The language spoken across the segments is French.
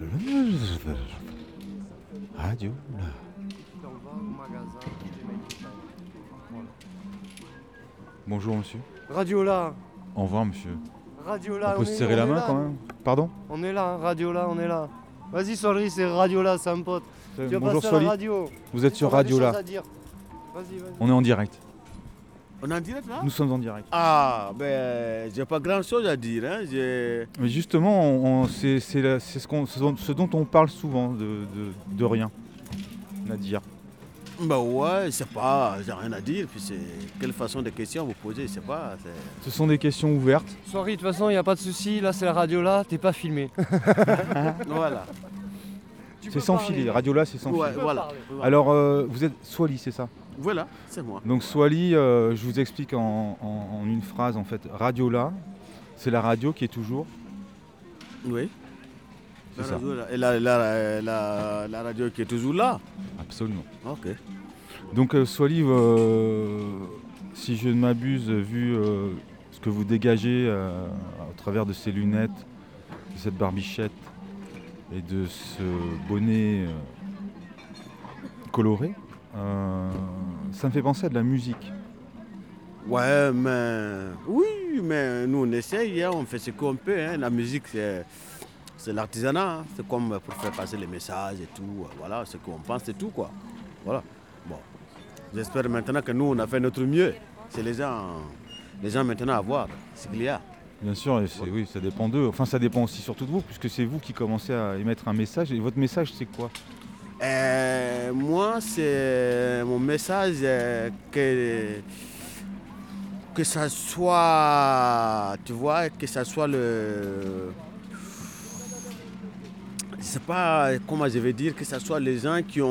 Radio là. Bonjour monsieur. Radio-là, Au revoir monsieur. Radio-là, On peut se serrer la est main là, quand nous. même. Pardon. On est là, Radio-là, on est là. Vas-y, Soleil, c'est Radio-là, c'est un pote. Tu vas Bonjour passer à Swally. la radio. Vous êtes sur On a des Radio choses là. à dire. Vas-y. On est en direct. On est en direct là? Nous sommes en direct. Ah, ben, j'ai pas grand chose à dire. Hein. Mais justement, c'est ce dont on parle souvent de rien à dire. Ben ouais, c'est pas, j'ai rien à dire. Puis c'est quelle façon de question vous posez, je sais pas. Ce sont des questions ouvertes. Soirée, de toute façon, il n'y a pas de souci. Là, c'est la Radio-là, t'es pas filmé. Voilà. Tu C'est peux sans parler. filet. Radio là, c'est sans Ouais, filet. peux voilà. parler. Voilà. Alors, vous êtes Swally, c'est ça? Voilà, c'est moi. Donc Swally, je vous explique en une phrase en fait. Radio là, c'est la radio qui est toujours. Oui. C'est La ça. radio, là. Et la radio qui est toujours là. Absolument. Ok. Donc Swally, si je ne m'abuse, vu ce que vous dégagez au travers de ces lunettes, de cette barbichette et de ce bonnet coloré, ça me fait penser à de la musique. Ouais, mais. Oui, mais nous on essaye, hein, on fait ce qu'on peut. Hein. La musique, c'est l'artisanat. Hein. C'est comme pour faire passer les messages et tout. Voilà, ce qu'on pense, c'est tout, quoi. Voilà. Bon. J'espère maintenant que nous, on a fait notre mieux. C'est les gens maintenant à voir ce qu'il y a. Bien sûr, et oui, ça dépend d'eux. Enfin, ça dépend aussi surtout de vous, puisque c'est vous qui commencez à émettre un message. Et votre message, c'est quoi? Moi, c'est mon message que ça soit, tu vois, que ça soit le... Je sais pas comment je vais dire, que ce soit les gens qui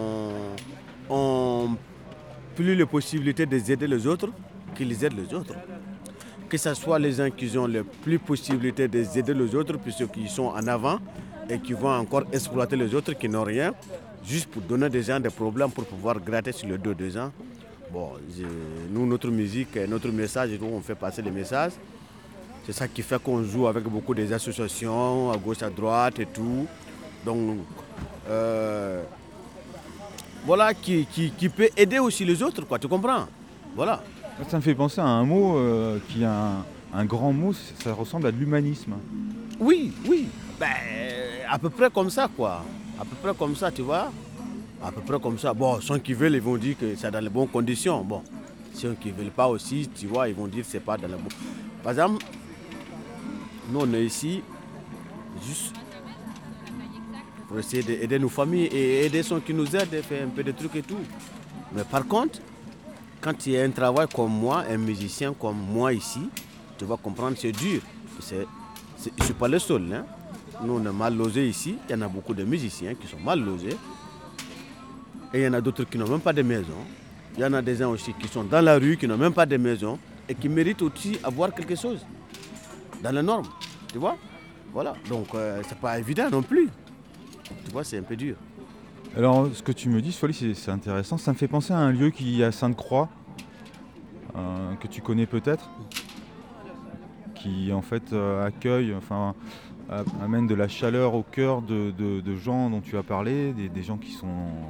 ont plus les possibilités d'aider les autres, qu'ils aident les autres. Que ce soit les gens qui ont les plus possibilités d'aider les autres, puisqu'ils sont en avant et qui vont encore exploiter les autres qui n'ont rien, juste pour donner des gens des problèmes pour pouvoir gratter sur le dos des gens. Bon, nous, notre musique, notre message, nous, on fait passer les messages. C'est ça qui fait qu'on joue avec beaucoup des associations, à gauche, à droite et tout. Donc, voilà, qui peut aider aussi les autres, quoi, tu comprends? Voilà. Ça me fait penser à un mot qui a un grand mot, ça ressemble à de l'humanisme. Oui. Ben, à peu près comme ça, quoi. À peu près comme ça, tu vois. À peu près comme ça. Bon, ceux qui veulent, ils vont dire que c'est dans les bonnes conditions. Bon, ceux qui ne veulent pas aussi, tu vois, ils vont dire que c'est pas dans les bonnes. Par exemple, nous, on est ici juste pour essayer d'aider nos familles et aider ceux qui nous aident, faire un peu de trucs et tout. Mais par contre, quand il y a un travail comme moi, un musicien comme moi ici, tu vas comprendre, c'est dur. Je ne suis pas le seul. Hein. Nous, on est mal logés ici. Il y en a beaucoup de musiciens qui sont mal logés. Et il y en a d'autres qui n'ont même pas de maison. Il y en a des gens aussi qui sont dans la rue, qui n'ont même pas de maison et qui méritent aussi avoir quelque chose dans les normes. Tu vois? Voilà. Donc, c'est pas évident non plus. Tu vois, c'est un peu dur. Alors, ce que tu me dis, Swally, c'est intéressant. Ça me fait penser à un lieu qui est à Sainte-Croix, que tu connais peut-être, qui en fait accueille, enfin, amène de la chaleur au cœur de gens dont tu as parlé, des gens qui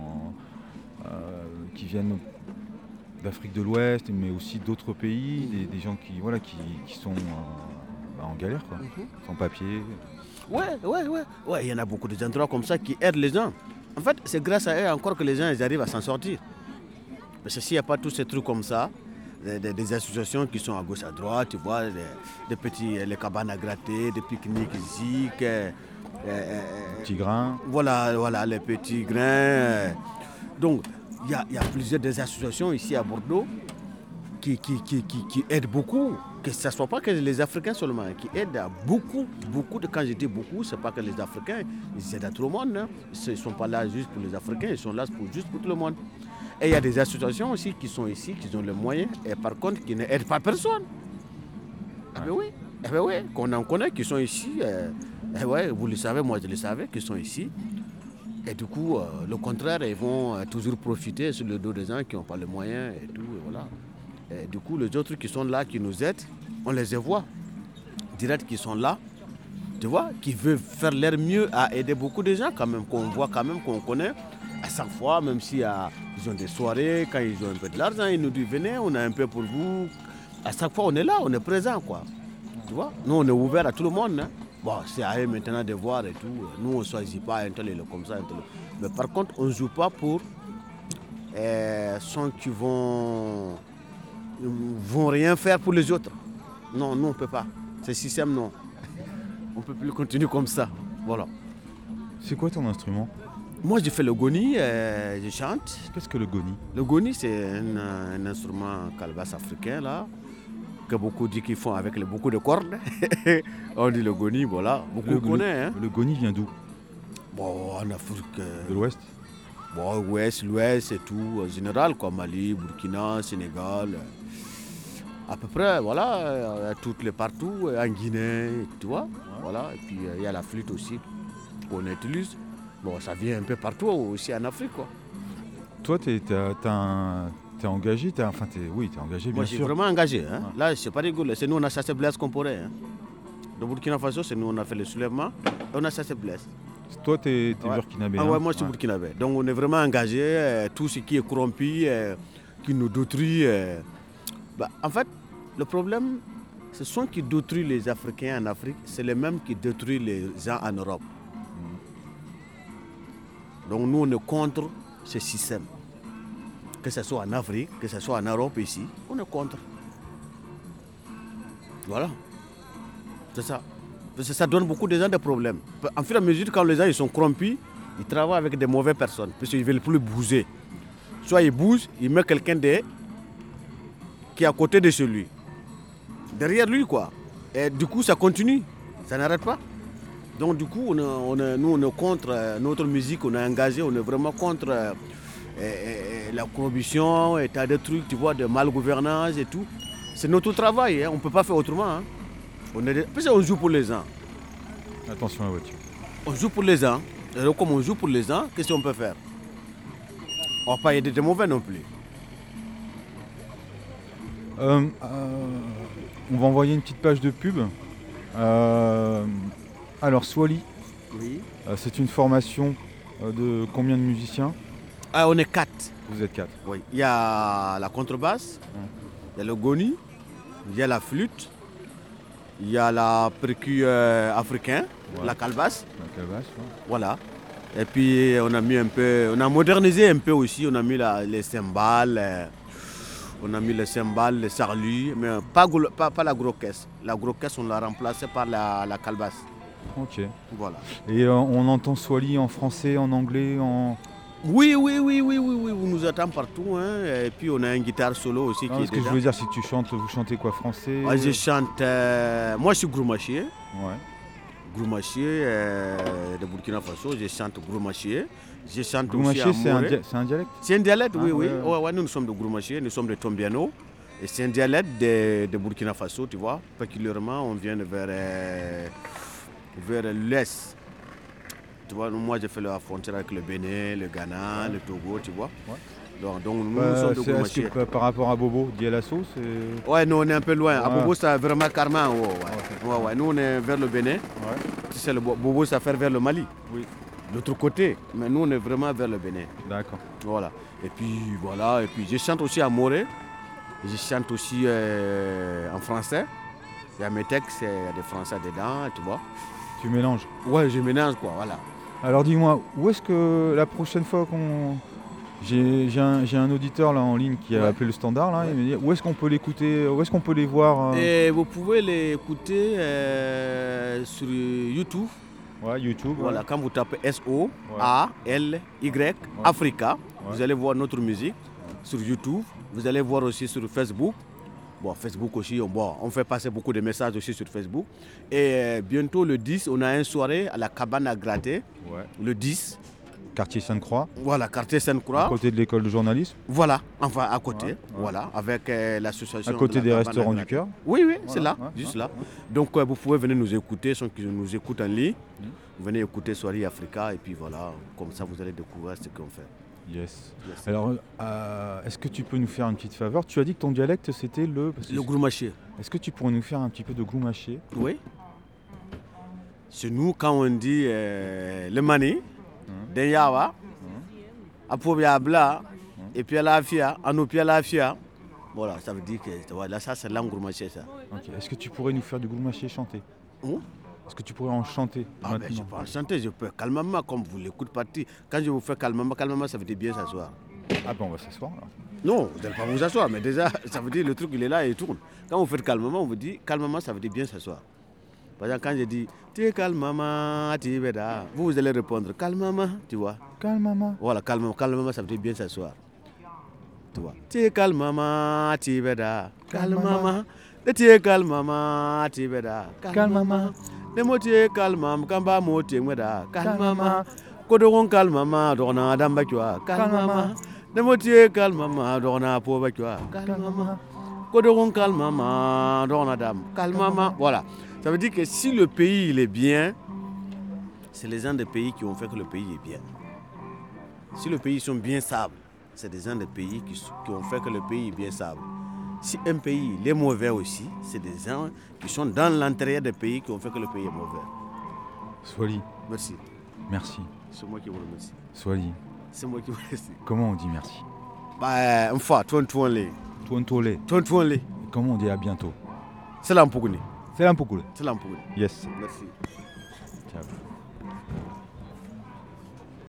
viennent d'Afrique de l'Ouest, mais aussi d'autres pays, des gens qui sont en galère, quoi, sans papier. Ouais, il y en a beaucoup d'endroits comme ça qui aident les gens. En fait, c'est grâce à eux encore que les gens ils arrivent à s'en sortir. Parce que s'il n'y a pas tous ces trucs comme ça, des associations qui sont à gauche, à droite, tu vois, les cabanes à gratter, des pique-niques ici, Petits grains. voilà, les petits grains. Donc, il y a plusieurs des associations ici à Bordeaux qui aident beaucoup. Que ce ne soit pas que les Africains seulement, qui aident à beaucoup. Quand je dis beaucoup, ce n'est pas que les Africains, ils aident à tout le monde. Hein. Ils ne sont pas là juste pour les Africains, ils sont là juste pour tout le monde. Et il y a des associations aussi qui sont ici, qui ont les moyens, et par contre qui n'aident pas personne. Ah ben oui, qu'on en connaît qui sont ici. Vous le savez, moi je le savais, qui sont ici. Et du coup, le contraire, ils vont toujours profiter sur le dos des gens qui n'ont pas les moyens et tout. Et voilà. Et du coup, les autres qui sont là, qui nous aident, on les voit direct qui sont là. tu vois, qui veulent faire leur mieux à aider beaucoup de gens quand même, qu'on voit quand même, qu'on connaît. À chaque fois, même si ils ont des soirées, quand ils ont un peu de l'argent, ils nous disent venez, on a un peu pour vous. À chaque fois, on est là, on est présent, quoi. Tu vois, nous, on est ouvert à tout le monde. Hein. Bon, c'est à eux maintenant de voir et tout. Nous, on ne choisit pas un tel comme ça, un tel. Mais par contre, on ne joue pas pour ceux qui vont rien faire pour les autres. Non, nous, on ne peut pas. Ce système, non. On ne peut plus continuer comme ça. Voilà. C'est quoi ton instrument? Moi, je fais le goni, je chante. Qu'est-ce que le goni? Le goni, c'est un instrument calebasse africain, là, que beaucoup disent qu'ils font avec beaucoup de cordes. On dit le goni, voilà. Beaucoup connaissent. Hein. Le goni vient d'où? Bon, en Afrique. De l'Ouest? Bon, l'Ouest et tout, en général, quoi. Mali, Burkina, Sénégal. À peu près, voilà, toutes les partout, en Guinée, tu vois. Voilà. Et puis, il y a la flûte aussi qu'on utilise. Bon, ça vient un peu partout aussi en Afrique, quoi. Toi, t'es engagé, t'es engagé, bien sûr. Moi, je suis vraiment engagé. Hein. Ah. Là, c'est pas rigolo. C'est nous, on a chassé Blaise Compaoré. Hein. De Burkina Faso, c'est nous, on a fait le soulèvement. Et on a chassé Blaise. Toi, t'es burkinabé. Ah ouais, moi, je suis burkinabé. Donc, on est vraiment engagé. Tout ce qui est corrompu, qui nous détruit. En fait, le problème, ce sont qui détruisent les Africains en Afrique, c'est les mêmes qui détruisent les gens en Europe. Donc nous, on est contre ce système. Que ce soit en Afrique, que ce soit en Europe ici, on est contre. Voilà. C'est ça. Parce que ça donne beaucoup de gens des problèmes. En fur et à mesure, quand les gens ils sont corrompus, ils travaillent avec des mauvaises personnes. Parce qu'ils ne veulent plus bouger. Soit ils bougent, ils mettent quelqu'un qui est à côté de celui. Derrière lui, quoi. Et du coup, ça continue. Ça n'arrête pas. Donc du coup, nous, on est contre notre musique, on est engagé, on est vraiment contre la corruption, et tas de trucs, tu vois, de malgouvernance et tout. C'est notre travail, hein, on ne peut pas faire autrement. Hein. Parce qu'on joue pour les gens. Attention à la voiture. On joue pour les gens. Et donc, comme on joue pour les gens, qu'est-ce qu'on peut faire? On ne va pas aider des mauvais non plus. On va envoyer une petite page de pub. Alors Swali, oui. C'est une formation de combien de musiciens? On est 4. Vous êtes 4. Oui. Il y a la contrebasse, il y a le goni, il y a la flûte, il y a la percu africain, la calebasse. La calebasse, ouais. Voilà. Et puis on a modernisé un peu aussi, on a mis les cymbales. On a mis les cymbales, les sarlus, mais pas la grosse caisse. La grosse caisse, on l'a remplacée par la calebasse. Ok. Voilà. Et on entend Swali en français, en anglais, en... Oui, on nous attend partout. Hein. Et puis on a une guitare solo aussi qui est ce que je veux dire, c'est que vous chantez quoi, français? Je chante... moi, je suis Groumachier. Ouais. Groumachier de Burkina Faso, je chante Groumachier. Je chante Groumachier, aussi c'est un dialecte? C'est un dialecte, oui. Ouais. Nous sommes de Groumachier, nous sommes de Tombiano. Et c'est un dialecte de Burkina Faso, tu vois. Particulièrement, on vient vers l'est. Tu vois, moi, j'ai fait la frontière avec le Bénin, le Ghana, le Togo, tu vois. Ouais. Donc nous sommes de Groumachier. Est-ce que par rapport à Bobo, Dialasso, c'est... Ouais, nous, on est un peu loin. Ouais. À Bobo, c'est vraiment carrément. Ouais. Nous, on est vers le Bénin. Ouais. C'est le Bobo, ça fait vers le Mali. Oui. L'autre côté, mais nous on est vraiment vers le Bénin. D'accord. Voilà. Et puis voilà, et puis je chante aussi à Morée, je chante aussi en français. Il y a mes textes, il y a des français dedans, tu vois. Tu mélanges? Ouais, je mélange quoi, voilà. Alors dis-moi, où est-ce que la prochaine fois qu'on... J'ai un auditeur là en ligne qui a appelé le standard là, il me dit où est-ce qu'on peut l'écouter, où est-ce qu'on peut les voir Et vous pouvez l'écouter sur YouTube. Ouais, YouTube. Voilà, quand vous tapez S-O-A-L-Y, Africa, vous allez voir notre musique sur YouTube. Vous allez voir aussi sur Facebook. Bon, Facebook aussi, on fait passer beaucoup de messages aussi sur Facebook. Et bientôt le 10, on a une soirée à la cabane à gratter. Ouais. Le 10. Quartier Sainte-Croix. Voilà, quartier Sainte-Croix. À côté de l'école de journalisme. Voilà, enfin à côté, voilà, avec l'association. À côté des restaurants du cœur. Oui, c'est là, juste là. Donc vous pouvez venir nous écouter, ceux qui nous écoutent en ligne. Venez écouter Soirée Africa et puis voilà, comme ça vous allez découvrir ce qu'on fait. Yes. Alors, est-ce que tu peux nous faire une petite faveur? Tu as dit que ton dialecte c'était le Groumachier. Est-ce que tu pourrais nous faire un petit peu de Groumachier? Oui. C'est nous, quand on dit le mani, Denyawa, Apobiabla, et puis à la Fia, Anopia la Fia. Voilà, ça veut dire que là, ça, c'est langue gourmaché, ça. Ok. Est-ce que tu pourrais nous faire du gourmaché chanter? Est-ce que tu pourrais en chanter Ah ben, maintenant? je peux en chanter, je peux. Calmement, comme vous l'écoutez partie. Quand je vous fais calmement, ça veut dire bien s'asseoir. Ah ben on va s'asseoir là. Non, vous n'allez pas vous asseoir, mais déjà, ça veut dire le truc, il est là et il tourne. Quand vous faites calmement, on vous dit calmement, ça veut dire bien s'asseoir. Par exemple, quand je dis tu calmement, tu verras, vous allez répondre calmement, tu vois. Calmement. Voilà, calmement, ça veut dire bien s'asseoir. Tu vois. Tu calmement, tu verras, calmement. Tu calmement, tu verras, calmement. Les mots tu calmement, quand bas mot tu verras, calmement. Kodoron calmement, donna damba tu vois, calmement. Les mots tu calmement, donna pauvre tu vois, calmement. Kodoron calmement, donna dame, calmement. Voilà. Ça veut dire que si le pays il est bien, c'est les gens des pays qui ont fait que le pays est bien. Si le pays sont bien stables, c'est des gens des pays qui ont fait que le pays est bien stable. Si un pays il est mauvais aussi, c'est des gens qui sont dans l'intérieur des pays qui ont fait que le pays est mauvais. Swali. Merci. Merci. C'est moi qui vous remercie. Swali. C'est moi qui vous remercie. Comment on dit merci? Bah, une fois, tuan-tuan-les. Tuan-tolé. Tuan-tuan-les. Comment on dit à bientôt? C'est l'Ampougouni. C'est un peu cool. C'est l'Ampougouni. Yes. Merci. Ciao.